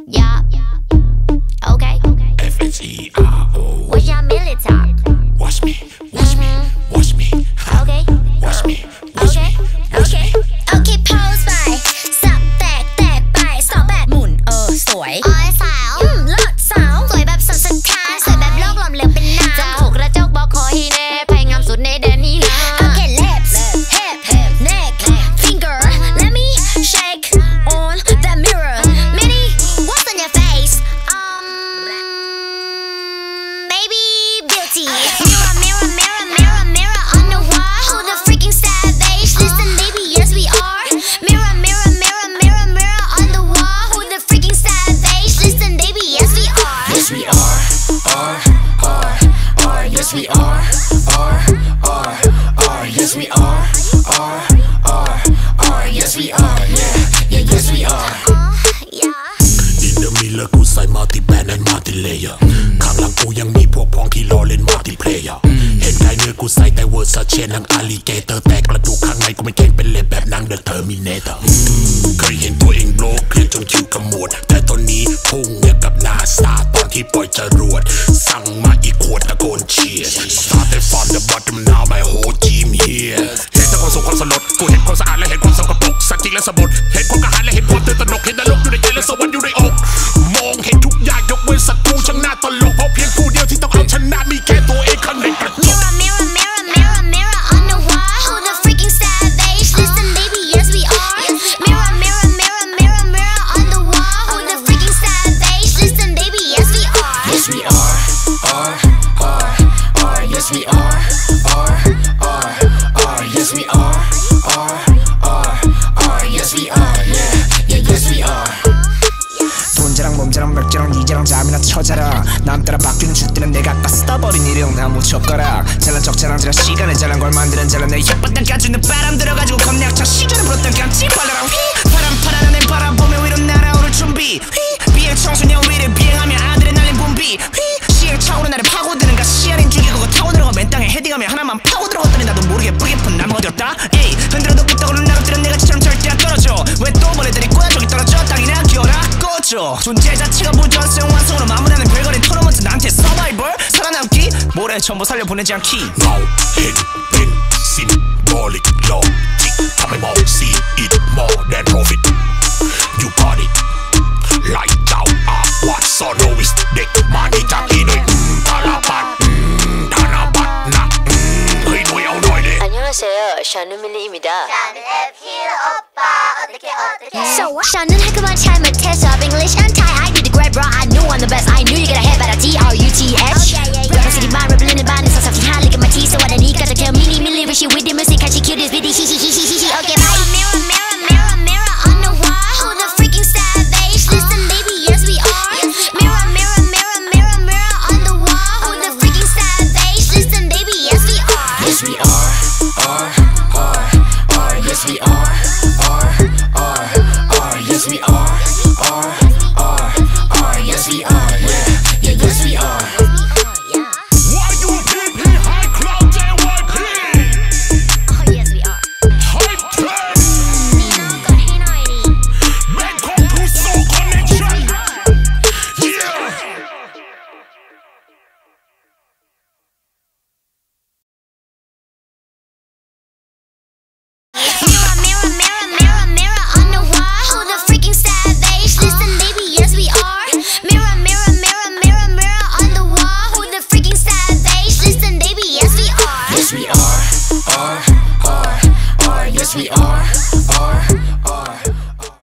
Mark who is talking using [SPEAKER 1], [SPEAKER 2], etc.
[SPEAKER 1] Yeah. Okay.
[SPEAKER 2] FHERO.
[SPEAKER 1] What's your milli talk?
[SPEAKER 2] Watch me, watch me, watch me.
[SPEAKER 1] Okay.
[SPEAKER 2] Watch me, watch me, watch me.
[SPEAKER 1] Okay, pose ไปสับแตกไปสอบแบบหมุนสวยอ้อยสาวเลิศสาวสวยแบบสันสถานสวยแบบโลกหลอมเหลวเป็นน้ำจมูกกระจกบอกคอฮีเน่ไพงามสุดในแดนนี้นะ Okay, lips, hip, neck, finger. Let me shake on that mirror. Mini, what's on your face? Maybe beauty. Mirror, mirror, mirror, mirror, mirror on the wall. Who the freaking savage? Listen, baby, yes we are. Mirror, mirror, mirror, mirror, mirror on the wall. Who the freaking savage? Listen, baby, yes we are.
[SPEAKER 2] Yes we are, yes we are, yes we are, yes we are, yeah, yes we are.
[SPEAKER 1] Yeah.
[SPEAKER 2] In the mirror กูใส่ multi band and multi layer ข้างหลังกูยังมีพวกพ้องที่รอเล่น multi player เห็นไกลเนื้อกูใส่แต่เวอร์ซาเชนหนังอาลีเกเตอร์แต่กระดูกข้างในกูไม่เก่งเป็นเล็บแบบหนัง The Terminator เคยเห็นตัวเองโบรกเครียดจนคิ้วขมวดแต่ตอนนี้พุ่งเนี่ยกับนาซาตอนที่ปล่อยจรวดสั่งมาอีกขวดตะโกนเชียร์ Started from the bottom now my whole team here เห็นแต่ความสุขความสลดกูเห็นความสะอาดและเห็นความสกปรกสัจจริงและสมบูรณ์เห็นความกระหายและเห็นความตื่นตระหนกเห็นนรกอยู่ในใจและสวรรค์อยู่ในอกมองเห็นทุกอย่างยกเว้นศัตรูช่างน่าตลกเพราะเพียงผู้เดียวที่ต้องเอาชนะมีแค่ตัวเองข้างในกระจก
[SPEAKER 1] Mirror, mirror, mirror, mirror, mirror on the wall. Who the freaking savage? Listen, baby, yes we are. Mirror, mirror, mirror, mirror, mirror on the wall. Who the freaking savage? Listen, baby, yes we are.
[SPEAKER 2] Yes we are, yes we are, yes we are, yes we are, yeah, yes we are.
[SPEAKER 3] 돈자랑 몸자랑 맥자랑 니자랑 잠이나 쳐자라 남 따라 바뀌는 줏대는 내가 아까 써버린 일용 나무 젓가락 잘난 척 자랑질한 시간에 잘난 걸 만드는 잘난 내 혓바닥 까주는 바람 들어가지고 겁내학창 시절을 불었던 깜찍 발랄한 휘 바람 파란 하늘 바라보며 위로 날아오를 준비 휘 비행 청소년 위를 비행하며 아들의 날린 붐비 휘 시행 차오른 나를 파고드는 가시 아닌 죽이고 타고 들어가 맨 땅에 헤딩하며 하나만 파고 들어갔더니 나도 모르게 뿌리깊은 나무가 되었다 에이 흔들어도 끄떡으로 나로뜨는 내가 지처럼 절대 안 떨어져 왜 또 벌레들이 꼬야 저기 떨어져 땅이나 기어라 꺼져 존재 자체가 부전성 완성으로 마무리하는 별거린 토너먼트 나한테 서바이벌 살아남기 모래 전부 살려보내지 않기
[SPEAKER 2] Now hit pin symbolic logicทำให้มอง see it more than profit you got it like เจ้าอาวัดสอนโนวิสเด็กมาที่จากที่หน่วยพาราบัตธนบัตรหนักเฮ้ยหน่วยเอาหน่อยเด้
[SPEAKER 4] 안녕하세요. 샤누 밀리입니다.
[SPEAKER 1] So what? 저는 학교만 잘 못해서 English and Thai. I did the great, bro. I knew I'm the best. I knew you get ahead by the TRUTH. Rapping city mind, rapping 반은 서서히 high like my T. So what I need, gotta tell Milli Milli, she with the music, and she cute this bitty. Okay, bye. Mirror, mirror, mirror, mirror on the wall. Who the freaking savage? Listen, baby, yes we are. Mirror, mirror, mirror, mirror, mirror on the wall. Who the freaking savage? Listen, baby, yes we are.
[SPEAKER 2] Yes we are, yes we are, yes we are, yes we are, yeah, yes we are. Why you keep me high cloud JYP?
[SPEAKER 1] Oh yes we are.
[SPEAKER 2] Hype train.
[SPEAKER 1] Nino got hey nighty.
[SPEAKER 2] Bangkok to Seoul connection. Yeah.
[SPEAKER 1] Mirror, mirror, mirror, mirror, mirror on the wall. Who the freaking savage? Listen, baby, yes we are. Mirror, mirror, mirror, mirror, mirror on the wall. Who the freaking savage? Listen, baby, yes we are.
[SPEAKER 2] Yes we are, yes we are,